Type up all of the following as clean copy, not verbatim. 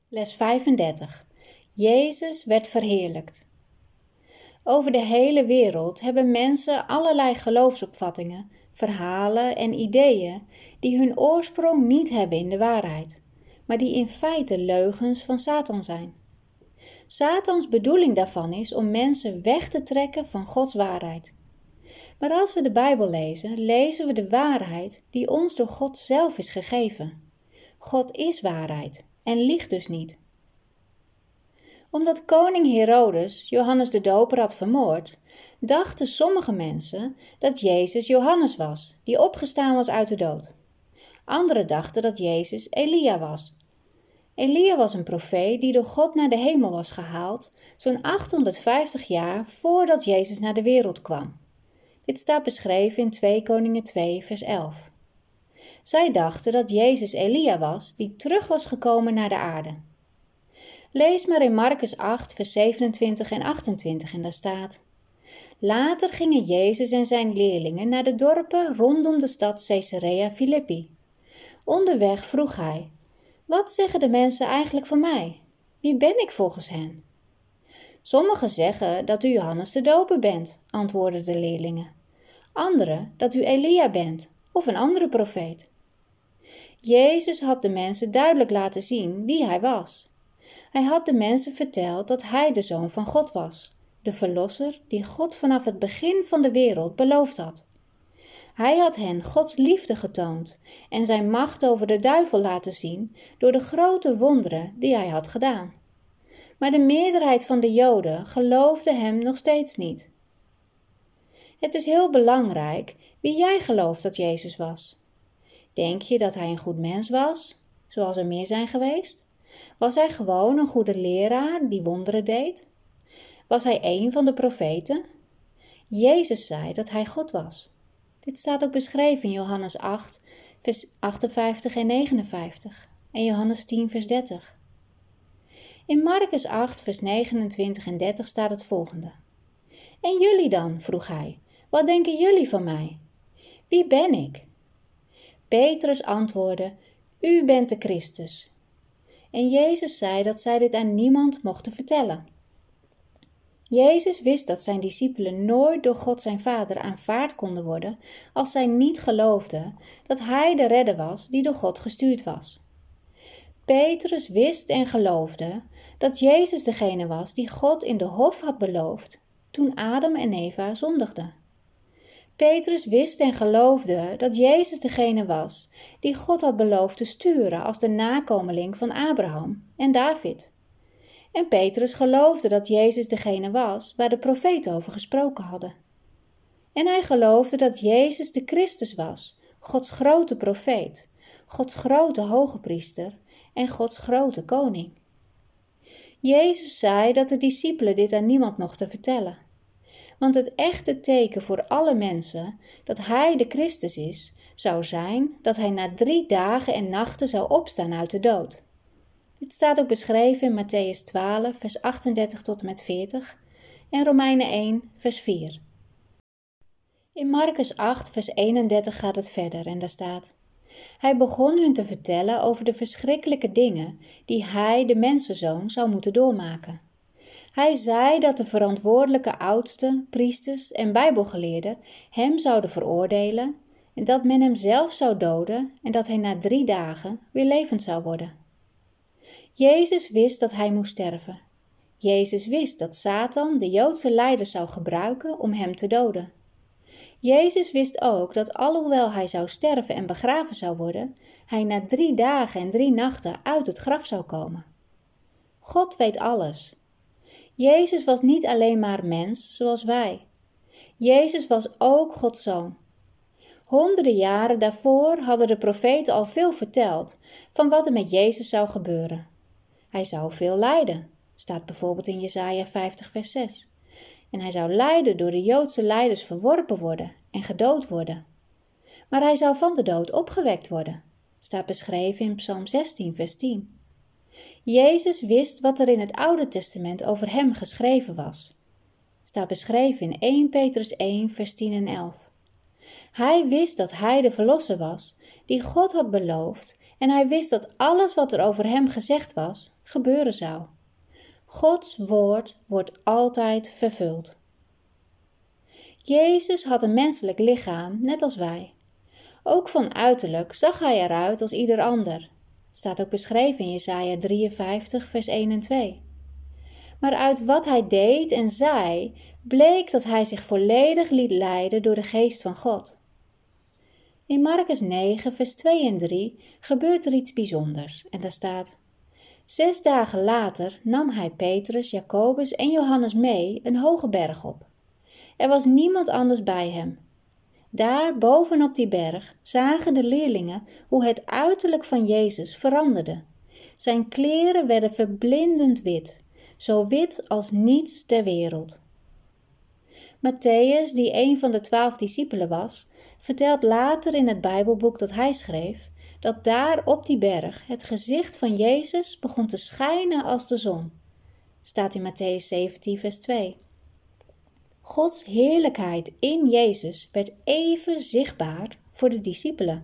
Les 35. Jezus werd verheerlijkt. Over de hele wereld hebben mensen allerlei geloofsopvattingen, verhalen en ideeën die hun oorsprong niet hebben in de waarheid, maar die in feite leugens van Satan zijn. Satans bedoeling daarvan is om mensen weg te trekken van Gods waarheid. Maar als we de Bijbel lezen, lezen we de waarheid die ons door God zelf is gegeven. God is waarheid en liegt dus niet. Omdat koning Herodes Johannes de Doper had vermoord, dachten sommige mensen dat Jezus Johannes was, die opgestaan was uit de dood. Anderen dachten dat Jezus Elia was. Elia was een profeet die door God naar de hemel was gehaald, zo'n 850 jaar voordat Jezus naar de wereld kwam. Dit staat beschreven in 2 Koningen 2 vers 11. Zij dachten dat Jezus Elia was, die terug was gekomen naar de aarde. Lees maar in Marcus 8 vers 27 en 28 en daar staat: Later gingen Jezus en zijn leerlingen naar de dorpen rondom de stad Caesarea Philippi. Onderweg vroeg hij: Wat zeggen de mensen eigenlijk van mij? Wie ben ik volgens hen? Sommigen zeggen dat u Johannes de Doper bent, antwoordden de leerlingen. Anderen dat u Elia bent of een andere profeet. Jezus had de mensen duidelijk laten zien wie hij was. Hij had de mensen verteld dat hij de Zoon van God was, de Verlosser die God vanaf het begin van de wereld beloofd had. Hij had hen Gods liefde getoond en zijn macht over de duivel laten zien door de grote wonderen die hij had gedaan. Maar de meerderheid van de Joden geloofde hem nog steeds niet. Het is heel belangrijk wie jij gelooft dat Jezus was. Denk je dat hij een goed mens was, zoals er meer zijn geweest? Was hij gewoon een goede leraar die wonderen deed? Was hij een van de profeten? Jezus zei dat hij God was. Dit staat ook beschreven in Johannes 8, vers 58 en 59 en Johannes 10, vers 30. In Marcus 8, vers 29 en 30 staat het volgende. En jullie dan, vroeg hij, wat denken jullie van mij? Wie ben ik? Petrus antwoordde, u bent de Christus. En Jezus zei dat zij dit aan niemand mochten vertellen. Jezus wist dat zijn discipelen nooit door God zijn Vader aanvaard konden worden als zij niet geloofden dat hij de redder was die door God gestuurd was. Petrus wist en geloofde dat Jezus degene was die God in de hof had beloofd toen Adam en Eva zondigden. Petrus wist en geloofde dat Jezus degene was die God had beloofd te sturen als de nakomeling van Abraham en David. En Petrus geloofde dat Jezus degene was waar de profeten over gesproken hadden. En hij geloofde dat Jezus de Christus was, Gods grote profeet, Gods grote hogepriester en Gods grote koning. Jezus zei dat de discipelen dit aan niemand mochten vertellen. Want het echte teken voor alle mensen dat hij de Christus is, zou zijn dat hij na 3 dagen en nachten zou opstaan uit de dood. Dit staat ook beschreven in Mattheüs 12, vers 38 tot en met 40 en Romeinen 1, vers 4. In Marcus 8, vers 31 gaat het verder en daar staat: Hij begon hun te vertellen over de verschrikkelijke dingen die hij, de mensenzoon, zou moeten doormaken. Hij zei dat de verantwoordelijke oudsten, priesters en bijbelgeleerden hem zouden veroordelen en dat men hem zelf zou doden en dat hij na 3 dagen weer levend zou worden. Jezus wist dat hij moest sterven. Jezus wist dat Satan de Joodse leiders zou gebruiken om hem te doden. Jezus wist ook dat alhoewel hij zou sterven en begraven zou worden, hij na 3 dagen en 3 nachten uit het graf zou komen. God weet alles. Jezus was niet alleen maar mens zoals wij. Jezus was ook Gods zoon. Honderden jaren daarvoor hadden de profeten al veel verteld van wat er met Jezus zou gebeuren. Hij zou veel lijden, staat bijvoorbeeld in Jesaja 50 vers 6. En hij zou lijden door de Joodse leiders verworpen worden en gedood worden. Maar hij zou van de dood opgewekt worden, staat beschreven in Psalm 16 vers 10. Jezus wist wat er in het Oude Testament over hem geschreven was. Staat beschreven in 1 Petrus 1 vers 10 en 11. Hij wist dat hij de Verlosser was, die God had beloofd en hij wist dat alles wat er over hem gezegd was, gebeuren zou. Gods woord wordt altijd vervuld. Jezus had een menselijk lichaam, net als wij. Ook van uiterlijk zag hij eruit als ieder ander. Staat ook beschreven in Jesaja 53, vers 1 en 2. Maar uit wat hij deed en zei, bleek dat hij zich volledig liet leiden door de geest van God. In Markus 9, vers 2 en 3 gebeurt er iets bijzonders en daar staat: 6 dagen later nam hij Petrus, Jacobus en Johannes mee een hoge berg op. Er was niemand anders bij hem. Daar bovenop die berg zagen de leerlingen hoe het uiterlijk van Jezus veranderde. Zijn kleren werden verblindend wit, zo wit als niets ter wereld. Mattheüs, die een van de 12 discipelen was, vertelt later in het Bijbelboek dat hij schreef, dat daar op die berg het gezicht van Jezus begon te schijnen als de zon. Staat in Mattheüs 17, vers 2. Gods heerlijkheid in Jezus werd even zichtbaar voor de discipelen.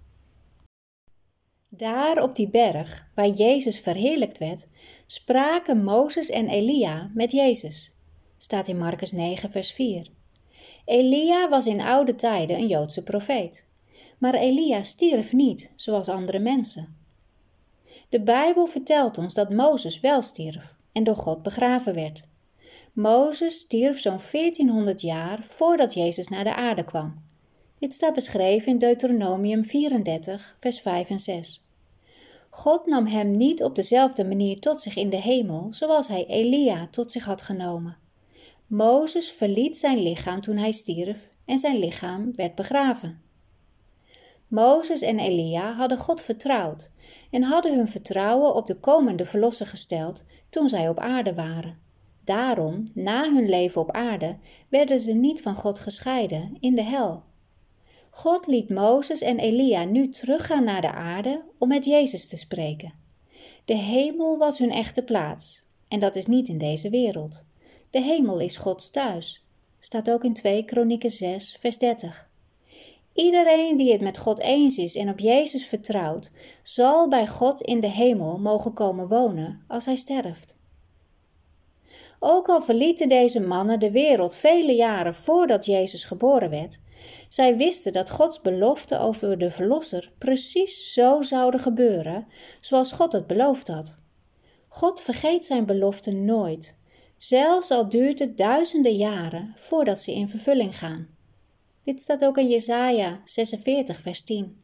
Daar op die berg, waar Jezus verheerlijkt werd, spraken Mozes en Elia met Jezus. Staat in Markus 9, vers 4. Elia was in oude tijden een Joodse profeet. Maar Elia stierf niet, zoals andere mensen. De Bijbel vertelt ons dat Mozes wel stierf en door God begraven werd. Mozes stierf zo'n 1400 jaar voordat Jezus naar de aarde kwam. Dit staat beschreven in Deuteronomium 34, vers 5 en 6. God nam hem niet op dezelfde manier tot zich in de hemel, zoals hij Elia tot zich had genomen. Mozes verliet zijn lichaam toen hij stierf en zijn lichaam werd begraven. Mozes en Elia hadden God vertrouwd en hadden hun vertrouwen op de komende verlosser gesteld toen zij op aarde waren. Daarom, na hun leven op aarde, werden ze niet van God gescheiden in de hel. God liet Mozes en Elia nu teruggaan naar de aarde om met Jezus te spreken. De hemel was hun echte plaats en dat is niet in deze wereld. De hemel is Gods thuis. Staat ook in 2 Kronieken 6, vers 30. Iedereen die het met God eens is en op Jezus vertrouwt, zal bij God in de hemel mogen komen wonen als hij sterft. Ook al verlieten deze mannen de wereld vele jaren voordat Jezus geboren werd, zij wisten dat Gods belofte over de Verlosser precies zo zouden gebeuren, zoals God het beloofd had. God vergeet zijn belofte nooit, zelfs al duurt het duizenden jaren voordat ze in vervulling gaan. Dit staat ook in Jesaja 46, vers 10.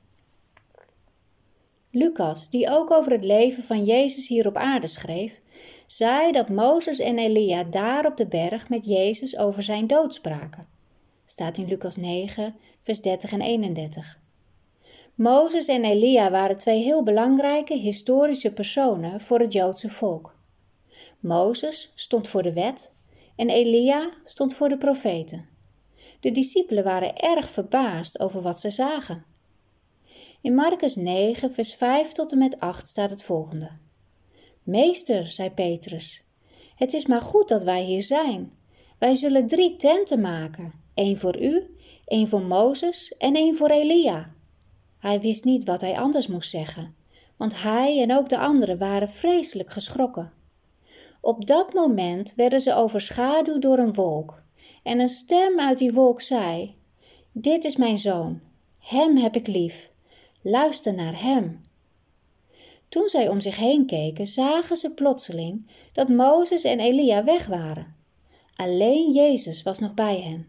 Lucas, die ook over het leven van Jezus hier op aarde schreef, zei dat Mozes en Elia daar op de berg met Jezus over zijn dood spraken. Staat in Lucas 9, vers 30 en 31. Mozes en Elia waren 2 heel belangrijke historische personen voor het Joodse volk. Mozes stond voor de wet en Elia stond voor de profeten. De discipelen waren erg verbaasd over wat ze zagen. In Markus 9, vers 5 tot en met 8 staat het volgende. Meester, zei Petrus, het is maar goed dat wij hier zijn. Wij zullen 3 tenten maken, 1 voor u, 1 voor Mozes en 1 voor Elia. Hij wist niet wat hij anders moest zeggen, want hij en ook de anderen waren vreselijk geschrokken. Op dat moment werden ze overschaduwd door een wolk en een stem uit die wolk zei: Dit is mijn zoon, hem heb ik lief, luister naar hem. Toen zij om zich heen keken, zagen ze plotseling dat Mozes en Elia weg waren. Alleen Jezus was nog bij hen.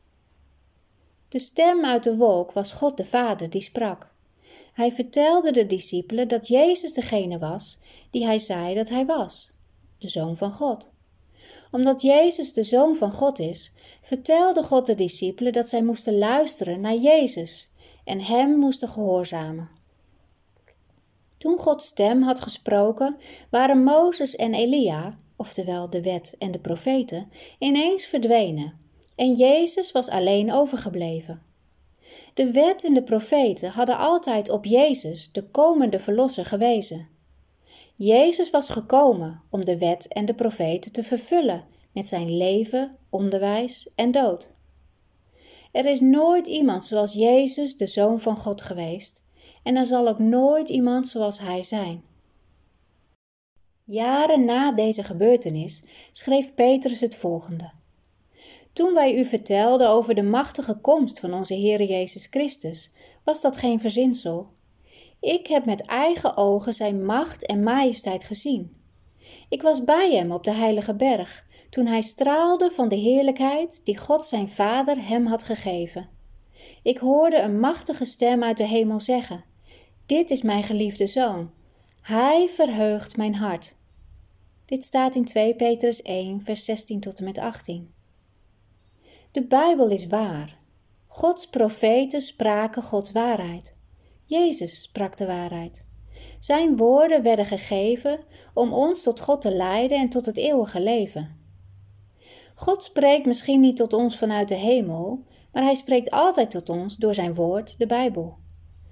De stem uit de wolk was God de Vader die sprak. Hij vertelde de discipelen dat Jezus degene was die hij zei dat hij was, de Zoon van God. Omdat Jezus de Zoon van God is, vertelde God de discipelen dat zij moesten luisteren naar Jezus en hem moesten gehoorzamen. Toen Gods stem had gesproken, waren Mozes en Elia, oftewel de wet en de profeten, ineens verdwenen en Jezus was alleen overgebleven. De wet en de profeten hadden altijd op Jezus, de komende verlosser, gewezen. Jezus was gekomen om de wet en de profeten te vervullen met zijn leven, onderwijs en dood. Er is nooit iemand zoals Jezus, de Zoon van God, geweest en er zal ook nooit iemand zoals hij zijn. Jaren na deze gebeurtenis schreef Petrus het volgende. Toen wij u vertelden over de machtige komst van onze Heere Jezus Christus, was dat geen verzinsel. Ik heb met eigen ogen zijn macht en majesteit gezien. Ik was bij hem op de heilige berg, toen hij straalde van de heerlijkheid die God zijn Vader hem had gegeven. Ik hoorde een machtige stem uit de hemel zeggen: Dit is mijn geliefde Zoon. Hij verheugt mijn hart. Dit staat in 2 Petrus 1, vers 16 tot en met 18. De Bijbel is waar. Gods profeten spraken Gods waarheid. Jezus sprak de waarheid. Zijn woorden werden gegeven om ons tot God te leiden en tot het eeuwige leven. God spreekt misschien niet tot ons vanuit de hemel, maar hij spreekt altijd tot ons door zijn woord, de Bijbel.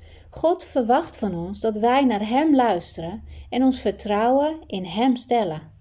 God verwacht van ons dat wij naar hem luisteren en ons vertrouwen in hem stellen.